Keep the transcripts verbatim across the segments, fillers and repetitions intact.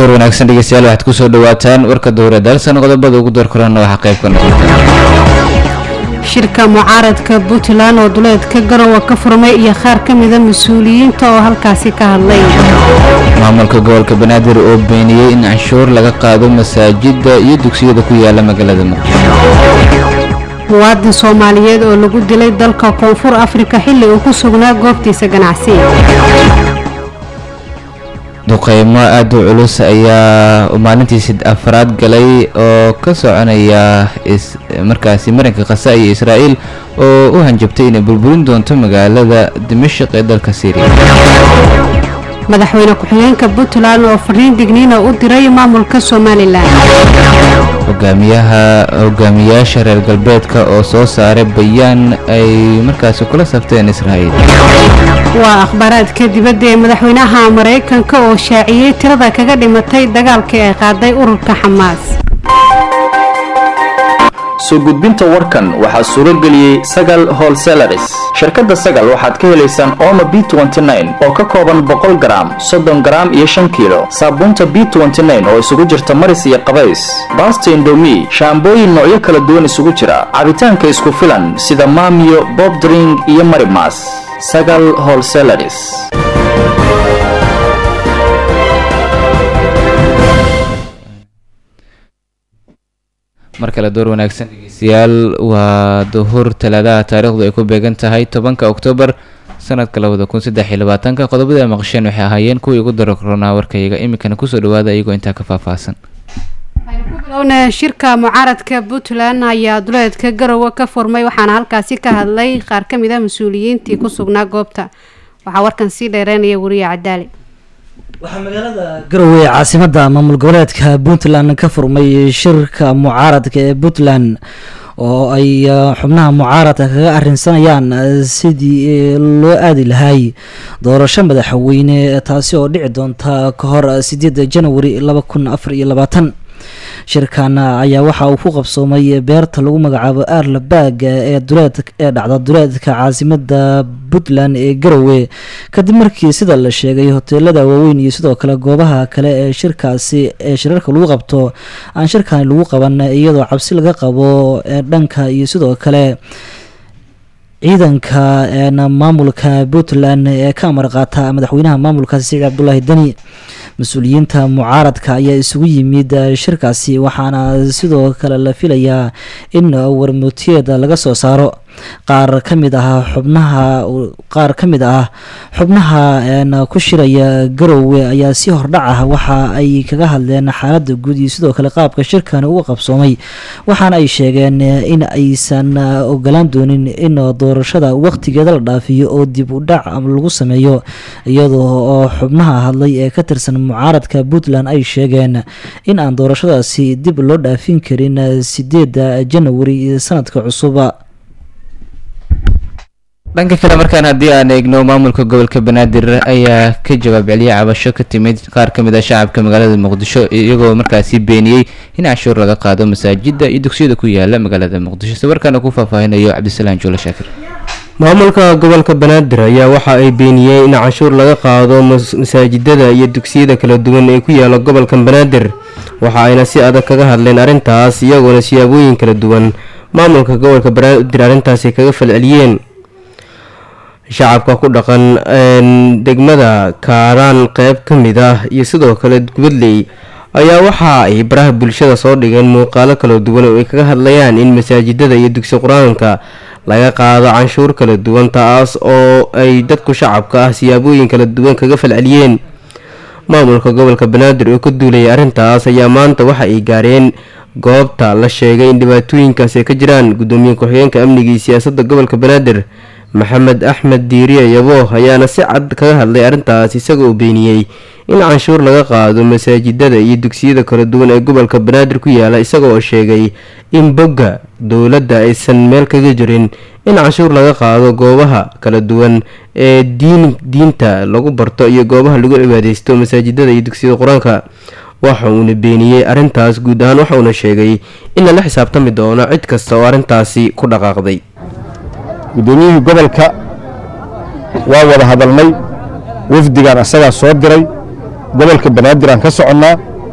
door wanaagsan dhegeystayaal waxaad ku soo dhawaataan warka dowladda dalsan qodobada ugu door korana waxa qayb ka noqon shirka mucaaradka Puntland oo duleedka Garowe ka furmay iyo qaar ka mid ah mas'uuliyiinta oo halkaasi ka hadlay maamulka gobolka Banaadir oo beeniyay in canshuur laga qaado masaajidda iyo dugsiyada ku yaala magaalada Muqdisho muwaadin Soomaaliyeed oo lagu dilay dalka Koonfur Afrika xilli uu ku sugnaa goobtiisa ganacsi duqeymo aad u culus ayaa maalintii saddex afraad galay oo ka soconaya markaasi marinka Gaza iyo Israa'iil oo u hanjabtay inay burburin doonto magaalada Dimashq ee dalka Syria madaxweyne ku-xigeenka Puntland oo fariin digniina u diray maamulka Somaliland hogaamiyaha hogaamiyaasha reer galbeedka oo soo saaray bayaan ay markaas kula sabteen Israa'iil waa akhbaraadka dibadda ee madaxweynaha Mareykanka oo shaaciyay tirada kaga dhimatay dagaalkii ay qaaday ururka Xamaas soo gudbinta warkan waxa suuro galiyay Sagal Wholesalers shirkadda Sagal waxaad ka helaysaan Omo B twenty nine oo ka kooban boqol gram soddon gram iyo shan kiilo saabuunta B twenty nine oo isugu jirta maris iyo qabays Basta Indomie shaambooyin noocyo kala duwan isugu jira cabitaanka isku filan sida Maamiyo Bob Drink iyo Marimas Sagal Wholesalers markale door wanaagsan dhegeystayaal waa duhur talaadaha taariikhdu ay ku beegan tahay tobanka Oktoobar sanadka laba kun saddex iyo labaatan qodobada ay maqasheen waxay ahaayeen kuwii ugu daro corona warkayga imikana ku soo dhawaada iyagoo inta ka faahfaahsan ayna shirka mucaaradka Puntland ayaa duleedka Garowe ka furmay waxaana halkaasi ka hadlay qaar ka mid ah mas'uuliyiintii ku sugnaa goobta waxa warkan si dheereynaya wariye Cadaali waxaa magaalada Garowe caasimadda maamul goboleedka Puntland ka furmay shirka mucaaradka ee Puntland oo ay xubnaha mucaaradka kaga arrinsanayaan sidii loo aadi lahay doorasho madaxweyne taasi oo dhici doonta ka hor sideedda January laba kun afar iyo labaatan shirkan ayaa waxa uu ku qabsoomay beerta lagu magacaabo Arlabag ee duleed ee dhacda duleedka caasimadda Puntland ee Garowe kadib markii sida la sheegay hoteelada waaweyn iyo sidoo kale goobaha kale ee shirkaasi ee shirarka lagu qabto aan shirkan lagu qaban iyadoo cabsi laga qabo dhanka iyo sidoo kale ciidanka ee maamulka Puntland ee ka amar qaata madaxweynaha maamulka Saciid Cabdullaahi Dani mas'uuliyiinta mucaaradka ayaa isugu yimid shirkaasi waxaana sidoo kale la filayaa in warmutiyada laga soo saaro qaar ka mid ah xubnaha qaar ka mid ah xubnaha ku shiraya Garowe ayaa si hordhac ah waxa ay kaga hadleen xaaladda guud iyo sidoo kale qaabka shirkan uu qabsoomay waxaana ay sheegeen in aysan ogolaan doonin in doorashada waqtigeeda la dhaafiyo oo dib u dhac lagu sameeyo iyadoo oo xubnaha hadlay ee ka tirsan mucaaradka Puntland ay sheegeen in aan doorashadaasi dib loo dhaafin karin sideedda January sanadka cusub dhanka kale markaan haddii aan eegno maamulka gobolka Banaadir ayaa ka jawaab celiyay cabasho ka timid qaar ka mid ah shacabka magaalada Muqdisho iyagoo markaasi beeniyay in canshuur laga qaado masaajidda iyo dugsiyada ku yaala magaalada Muqdisho sawirkan ku faahfaahinayo Cabdisalaam Juule Shaakir maamulka gobolka Banaadir ayaa waxa ay beeniyeen in canshuur laga qaado masaajidada iyo dugsiyada kala duwan ee ku yaala gobolka Banaadir waxa ayna si adag kaga hadleen arintaas iyagoo siyaabooyin kala duwan maamulka gobolka Banaadir arintaasi kaga falceliyeen shacabka ku dhaqan degmada Kaaraan qayb ka mid ah iyo sidoo kale Gubadley ayaa waxa ay baraha bulshada soo dhigeen muuqaalo kala duwan oo ay kaga hadlayaan in masaajidada iyo dugsi quraanka laga qaado canshuur kala duwan taas oo ay dadku shacabka ah siyaabooyin kala duwan kaga falceliyeen maamulka gobolka Banaadir oo ka duulay arintaas ayaa maanta waxa ay gaareen goobta la sheegay in dhibaatooyinkaas ay ka jiraan gudoomiye ku-xigeenka amniga iyo siyaasadda gobolka Banaadir Maxamed Axmed Diiriye Yabo ayaana si cad kaga hadlay arintaas isagoo beeniyay in canshuur laga qaado masaajidada iyo dugsiyada kala duwan ee gobolka Banaadir ku yaala isagoo sheegay in bogga dawladda aysan meel kaga jirin in canshuur laga qaado goobaha kala duwan ee diin diinta lagu barto iyo goobaha lagu cibaadeysto masaajidada iyo dugsiyada quraanka waxa uu beeniyay arintaas guud ahaan waxa uu sheegay in la xisaabtami doono cid kasta oo arintaasi ku dhaqaaqday gudoomiyaha gobolka waa wada hadalnay wafdigan asaga soo diray gobolka Banaadir aan ka soconaa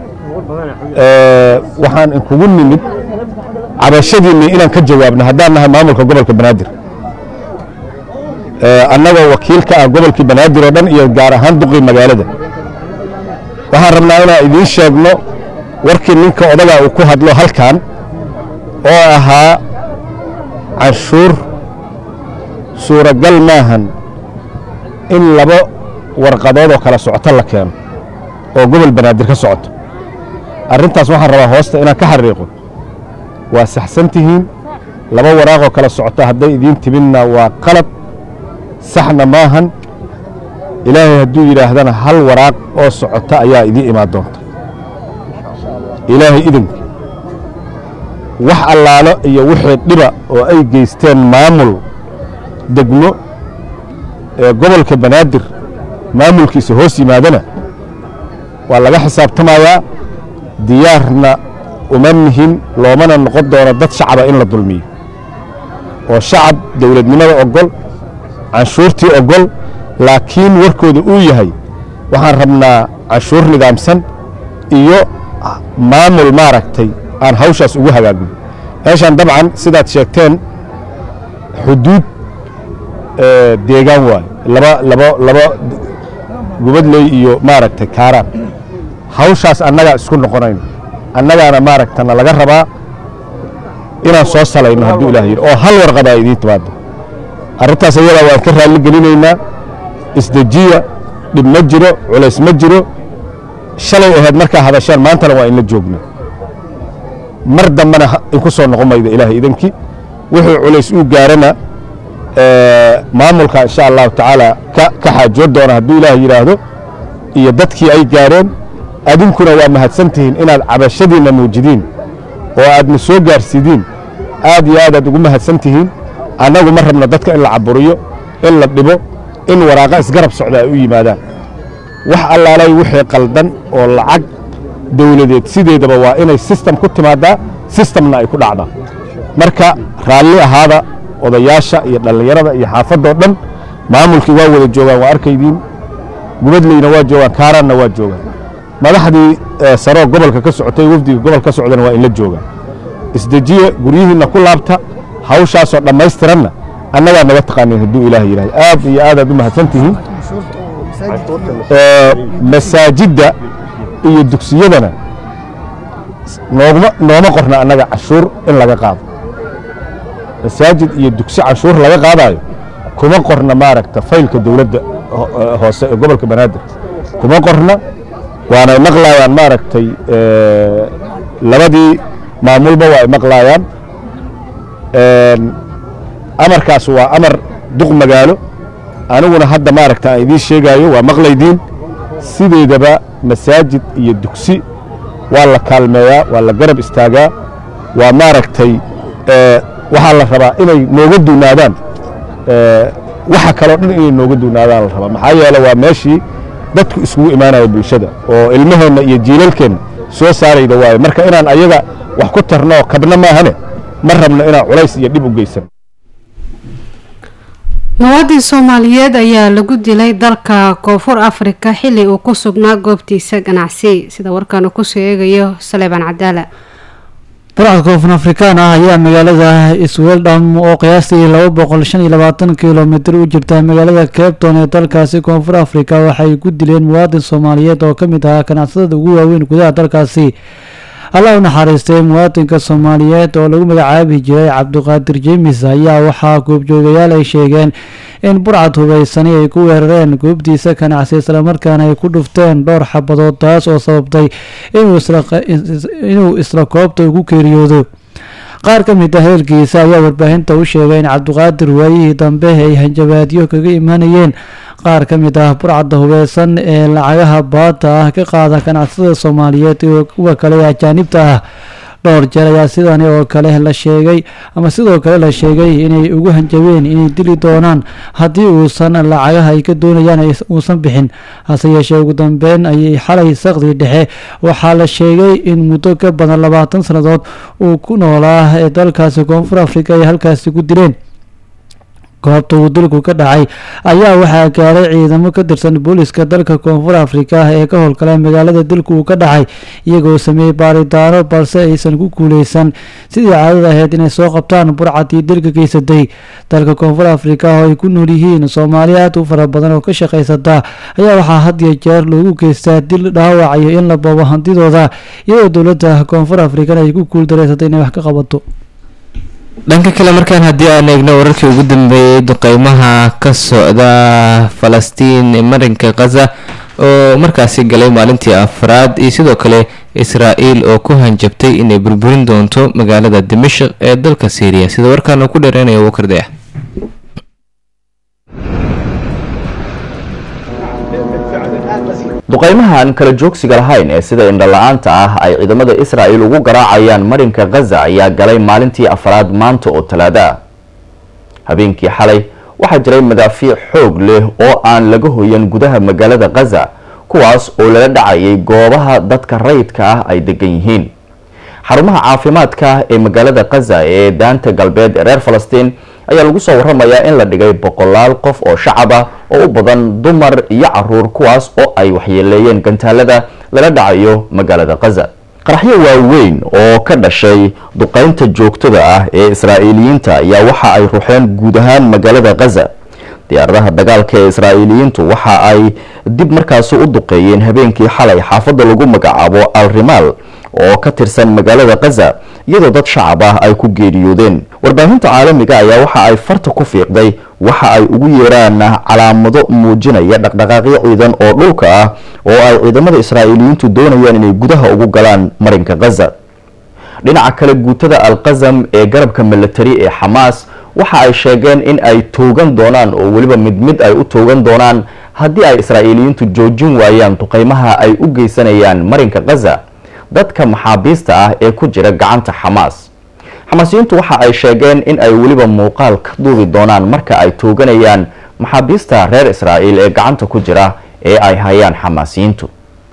waxaan inkugu nimid cabashadiinni inaan ka jawaabno haddaan nahay maamulka gobolka banaadir annagoo wakiil ka ah gobolkii banaadir oo dhan iyo gaar ahaan duqii magaalada waxaan rabnaa inaan idiin sheegno warkii ninka odagaa uu ku hadlo halkan oo ahaa canshuur suuragal maahan in laba warqadood oo kala socoto la keeno oo gobol banaadir ka socoto arrintaas waxaan rabaa hoosta inaan ka xariiqo waa saxsan tihiin laba waraaqoo kala socota hadday idiin timinna waa qalad saxna maahan ilaahay hadduu yidhaahdana hal waraaq oo socota ayaa idiin imaan doonta ilaahay idinka wax allaalo iyo wixii dhiba oo ay geysteen maamul degmo ee gobolka banaadir maamulkiisa hoos yimaadana waa laga xisaabtamayaa diyaarna uma nihin loomana noqon doono dad shacaba in la dulmiyo oo shacab dowladnimada ogol canshuurtii ogol laakiin warkooda uu yahay waxaan rabnaa canshuur nidaamsan iyo maamul maaragtay aan hawshaas ugu hagaagno meeshaan dabcan sidaad sheegteen xuduud deegaan waayo laba laba laba gubadley iyo maaragtay kaaraan hawshaas annagaa isku noqonayno annagaana maaragtana laga rabaa inaan soo salayno hadduu ilaah yidhi oo hal warqadaa idiin timaado arrintaas ayadaa waan ka raalli gelinaynaa isdejiya dhib ma jiro culays ma jiro shalay ahayd markaa hadashaan maantana waa inla joogna mar dambana inku soo noqon mayda ilaahay idankii wuxuu culays uu gaarana maamulka insha allahu tacaala ka xaajood doona hadduu ilaah yidhaahdo iyo dadkii ay gaareen adinkuna waa mahadsantihiin inaad cabashadiinna muujidiin oo aadna soo gaarsiidiin aad iyo aad aad ugu mahadsan tihiin annagu ma rabno dadka in la caburiyo in la dhibo in waraaqa isgarab socda ay u yimaadaan wax allaalay wixii qaldan oo lacag dawladeed sideedaba waa inay sistem ku timaadaa sistemna ay ku dhacdaa marka raalli ahaada odayaasha iyo dhallinyarada iyo xaafadoo dhan maamulkii waa wada joogaan waa arkaydiin gubadleyna waa joogaan kaaraanna waa joogaan madaxdii saroo gobolka ka socotay wafdiga gobolka ka socdana waa inla joogaan isdejiye guryihiinna ku laabta hawshaasoo dhammaystiranna annagaa naga taqaaniin hadduu ilaah yidhahdo aad iyo aad aad u mahadsan tihiin masaajidda iyo dugsiyadana noogma nooma qorna annaga canshuur in laga qaado masaajid iyo dugsi canshuur laga qaadaayo kuma qorna maaragta faylka dowladda hoose ee gobolka banaadir kuma qorna waanay maqlaayaan maaragtay labadii maamulba waa ay maqlaayaan amarkaas waa amar duq magaalo aniguna hadda maaragta aan idiin sheegaayo waa maqlaydiin sideedaba masaajid iyo dugsi waa la kaalmeeyaa waa la garab istaagaa waa maaragtay waxaa la rabaa inay nooga duunaadaan waxa kaloo dhan inay nooga duunaadaan la rabaa maxaa yeele waa meeshii dadku iskugu imaanaya bulshada oo ilmaheenna iyo jiilalkeenna soo saarayda waayo marka inaan ayaga wax ku tarno oo kabna maahane ma rabno inaan culays iyo dhib u geysan muwaadin Soomaaliyeed ayaa lagu dilay dalka Koonfur Afrika xilli uu ku sugnaa goobtiisa ganacsi sida warkaan ku soo eegayo Saleeban Cadaala dalka Koonfur Afrikaan ah ayaa magaalada Isweldam oo qiyaastii laba boqol shan iyo labaatan kiiloomitir u jirta magaalada Cape Town ee dalkaasi Koonfur Afrika waxay ku dileen muwaadin Soomaaliyeed oo kamid ah ganacsatada ugu waaweyn gudaha dalkaasi Allah naxariistay muwaadinka Soomaaliyeed oo lagu magacaabi jiray Cabdiqaadir James ayaa waxaa goobjoogayaal ay sheegeen in burcad hubaysan ay ku weerareen goobtiisa ganacsi isla markaana ay ku dhufteen dhowr xabadood taas oo sababtay inuu isla inuu isla koobta ugu geeriyoodo qaar ka mid ah heelkiisa ayaa warbaahinta u sheegay in Cabdiqaadir waayihii dambe ay hanjabaadyo kaga imanayeen qaar ka mid ah burcadda hubeysan ee lacagaha baadda ah ka qaada ganacsatada Soomaaliyeed iyo kuwa kale ee ajaanibta ah dhowr jeer ayaa sidan oo kale la sheegay ama sidoo kale la sheegay inay ugu hanjabeen inay dili doonaan haddii uusan lacagaha ay ka doonayaan uusan bixin hase yeeshee ugu dambeyn ayay xalay saqdi dhexe waxaa la sheegay in muddo ka badan labaatan sanadood uu ku noolaa ee dalkaasi Koonfur Afrika ay halkaasi ku dileen goobta uu dilku ka dhacay ayaa waxaa gaaray ciidamo ka tirsan booliska dalka koonfur afrika ee ka howlgala magaalada dilku uu ka dhacay iyagoo sameeyey baaritaano balse aysan ku guuleysan sidii caadada ahayd inay soo qabtaan burcadii dilka geysatay. dalka koonfur afrika oo ay ku nool yihiin soomaali aad u fara badan oo ka shaqaysata ayaa waxaa had iyo jeer loogu geystaa dil, dhaawac iyo in la boobo hantidooda iyadoo dowladda koonfur afrikana ay ku guuldareysatay inay wax ka qabato. dhanka kale markaan haddii aan eegno wararkii ugu dambeeyey duqeymaha ka socda falastiin marinka khaza oo markaasi galay maalintii afraad iyo sidoo kale israa'iil oo ku hanjabtay inay burburin doonto magaalada dimashq ee dalka syriya sida warkaan uu ku dheereynayo Abubakar Dayax. duqeymaha aan kala joogsiga lahayn ee sida indhala-aanta ah ay ciidamada israa'iil ugu garaacayaan marinka khaza ayaa galay maalintii afraad maanta oo talaado ah. habeenkii xalay waxaa jiray madaafiic xoog leh oo aan laga hoyan gudaha magaalada khaza kuwaas oo lala dhacayay goobaha dadka rayidka ah ay degan yihiin. xarumaha caafimaadka ee magaalada khaza ee daanta galbeed ee reer falastiin ayaa lagu soo waramayaa in la dhigay boqolaal qof oo shacab ah oo u badan dumar iyo caruur kuwaas oo ay waxyeeleeyeen gantaalada lala dhacayo magaalada khaza. qaraxyo waaweyn oo ka dhashay duqeynta joogtada ah ee israa'iiliyiinta ayaa waxa ay ruxeen guud ahaan magaalada khaza. diyaaradaha dagaalka ee israa'iiliyiintu waxa ay dib markaasi u duqeeyeen habeenkii xalay xaafadda lagu magacaabo al rimaal oo ka tirsan magaalada khaza iyadoo dad shacab ah ay ku geeriyoodeen. warbaahinta caalamiga ayaa waxa ay farta ku fiiqday waxa ay ugu yeeraan calaamado muujinaya dhaqdhaqaaqyo ciidan oo dhulka ah oo ay ciidamada israa'iiliyiintu doonayaan inay gudaha ugu galaan marinka khaza. dhinaca kale guutada al-qasam ee garabka milatari ee xamaas waxa ay sheegeen in ay toogan doonaan oo weliba mid mid ay u toogan doonaan haddii ay israa'iiliyiintu joojin waayaan duqeymaha ay u geysanayaan marinka khaza dadka maxaabiista ah ee ku jira gacanta xamaas. xamaasiyiintu waxa ay sheegeen in ay weliba muuqaal ka duubi doonaan marka ay tooganayaan maxaabiista reer israa'iil ee gacanta ku jira ee ay hayaan xamaasiyiintu.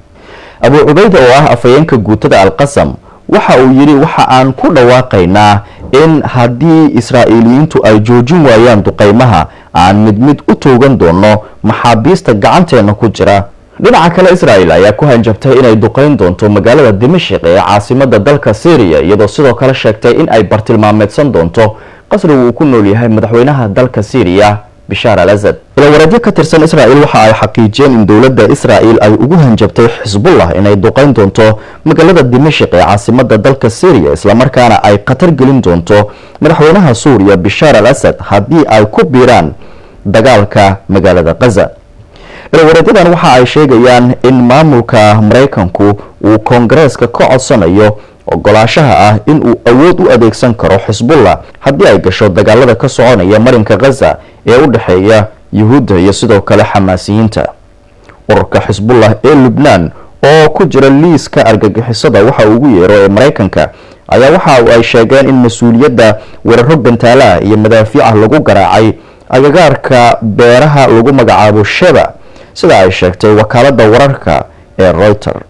abu cubayda oo ah afhayeenka guutada al-qasam waxa uu yidhi waxa aan ku dhawaaqaynaa in haddii israa'iiliyiintu ay joojin waayaan duqeymaha aan mid mid u toogan doono maxaabiista gacanteena ku jira. dhinaca kale israa'iil ayaa ku hanjabtay inay duqeyn doonto magaalada dimashq ee caasimada dalka syriya iyadoo sidoo kale sheegtay in ay bartilmaameedsan doonto qasriga uu ku nool yahay madaxweynaha dalka syriya bishaar al-asad. ilawareedyo ka tirsan israa'iil waxa ay xaqiijiyeen in dowladda israa'iil ay ugu hanjabtay xisbullah inay duqeyn doonto magaalada dimashq ee caasimada dalka syriya islamarkaana ay khatar gelin doonto madaxweynaha suuriya bishaar al-asad haddii ay ku biiraan dagaalka magaalada khaza. ilawareedyadan waxa ay sheegayaan in maamulka maraykanku uu koongareeska ka codsanayo ogolaashaha ah in uu awood u adeegsan karo xisbullah haddii ay gasho dagaalada ka soconaya marinka khaza ee u dhexeeya yuhuudda iyo sidoo kale xamaasiyiinta. ururka xisbullah ee lubnaan oo ku jira liiska argagixisada waxa ugu yeero ee maraykanka ayaa waxa ay sheegeen in mas-uuliyadda weeraro gantaalaha iyo madaafiica lagu garaacay agagaarka beeraha lagu magacaabo sheba sida ay sheegtay wakaaladda wararka ee Reuters.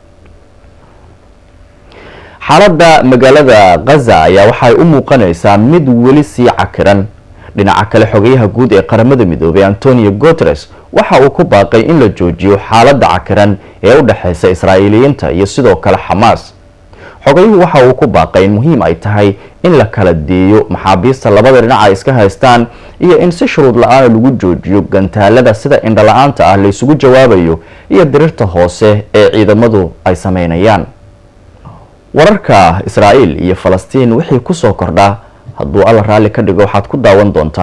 xaaladda magaalada khaza ayaa waxay u muuqanaysaa mid weli sii cakiran. dhinaca kale xogayaha guud ee qaramada midoobay Antonio Guterres waxa uu ku baaqay in la joojiyo xaaladda cakiran ee u dhaxaysa israa'iiliyiinta iyo sidoo kale xamaas. xogayuhu waxa uu ku baaqay in muhiim ay tahay in la kala deeyo maxaabiista labada dhinac ay iska haystaan iyo in si shuruud la-aan lagu joojiyo gantaalada sida indhala-aanta ah la isugu jawaabayo iyo dirirta hoose ee ciidamadu ay sameynayaan. wararka israa'iil iyo falastiin wixii ku soo kordha hadduu alla raalli ka dhigo waxaad ku daawan doontaan.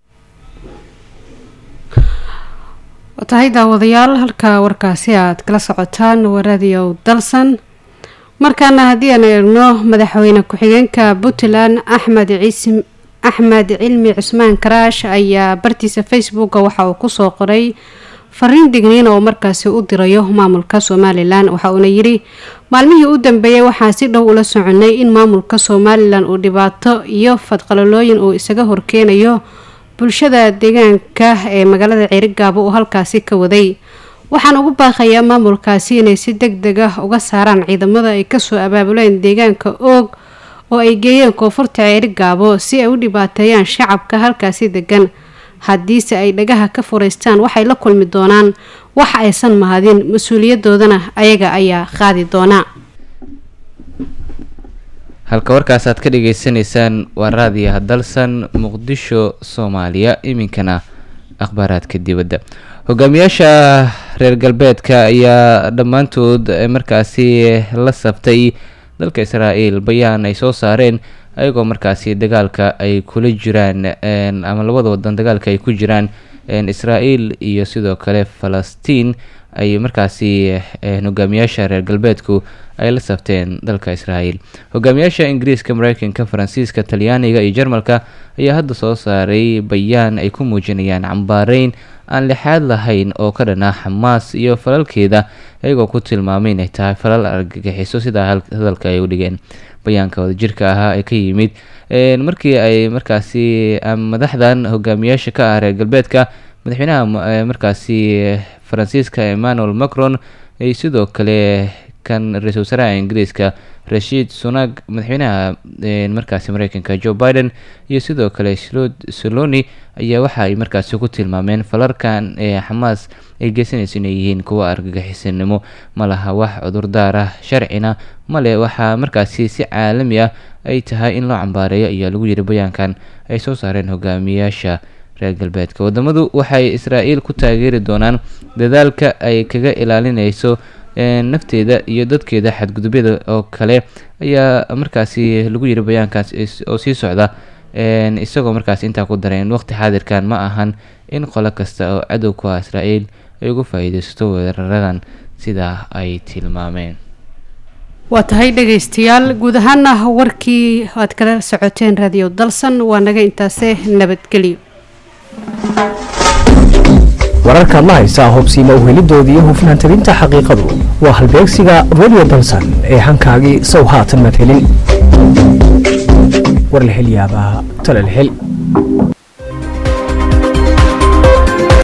watahay daawadayaal halka warkaasi aad kala socotaan waa radio dalsan. markaana haddii aan eegno madaxweyne ku-xigeenka puntland axmed ciise axmed cilmi cusmaan karaash ayaa bartiisa facebooka waxa uu kusoo qoray fariin digniin oo markaasi u dirayo maamulka somalilan. waxa uuna yidhi maalmihii u dambeeyay waxaa si dhow ula soconay in maamulka somalilan uu dhibaato iyo fadqalalooyin uu isaga horkeenayo bulshada deegaanka ee magaalada Ceerigaabo uu halkaasi ka waday. waxaan ugu baaqayaa maamulkaasi inay si degdeg ah uga saaraan ciidamada ay kasoo abaabuleen deegaanka oog oo ay geeyeen koonfurta Ceerigaabo si ay u dhibaateeyaan shacabka halkaasi degan. haddiise ay dhagaha ka furaystaan waxay la kulmi doonaan wax aysan mahadin mas-uuliyadoodana ayaga ayaa qaadi doona. halka warkaas aad ka dhageysanaysaan waa raadiyaha dalsan muqdisho soomaaliya. iminkana akhbaaraadka dibadda. hogaamiyaasha reer galbeedka ayaa dhammaantood markaasi la sabtay dalka israa'iil bayaan ay soo saareen ayagoo markaasi dagaalka ay kula jiraan ama labada wadan dagaalka ay ku jiraan israa'iil iyo sidoo kale falastiin ay markaasi hogaamiyaasha reer galbeedku ay la sabteen dalka israa'iil. hogaamiyaasha ingiriiska, mareykanka, faransiiska, talyaaniga iyo jarmalka ayaa hadda soo saaray bayaan ay ku muujinayaan cambaareyn aan lixaad lahayn oo ka dhan ah xamaas iyo falalkeeda iyagoo ku tilmaamay inay tahay falal argagixiso sidaa hadalka ay u dhigeen. bayaanka wadajirka ahaa ee ka yimid markii ay markaasi madaxdan hogaamiyaasha ka ah reer galbeedka, madaxweynaha markaasi faransiiska emmanuel macron iyo sidoo kale kan ra-iisul wasaaraha ingiriiska rashid sunak, madaxweynaha markaasi mareykanka joe biden iyo sidoo kale soloni ayaa waxa ay markaasi ku tilmaameen falarkan ee xamaas ay geysanayso inay yihiin kuwa argagixisanimo. ma laha wax cudurdaar ah sharcina male, waxaa markaasi si caalami ah ay tahay in loo cambaareeyo ayaa lagu yiri bayaankan ay soo saareen hogaamiyaasha reer galbeedka. wadamadu waxay israa'iil ku taageeri doonaan dadaalka ay kaga ilaalinayso nafteeda iyo dadkeeda xadgudubyada oo kale ayaa markaasi lagu yiri bayaankaas oo sii socda, isagoo markaasi intaa ku dareen waqti xaadirkan ma ahan in qolo kasta oo cadow ku ah israa'iil ay uga faa'iidaysato weeraradan sidaa ay tilmaameen. waa tahay dhegaystayaal, guud ahaana warkii aad kala socoteen radio dalsan waa naga intaase nabadgelyo. wararka la haysa hubsiima u helidoodii iyo hufnaan tabinta xaqiiqadu waa halbeegsiga radio dalsan ee hankaagii sow haatan mad helin war la hel yaabaa tala la hel.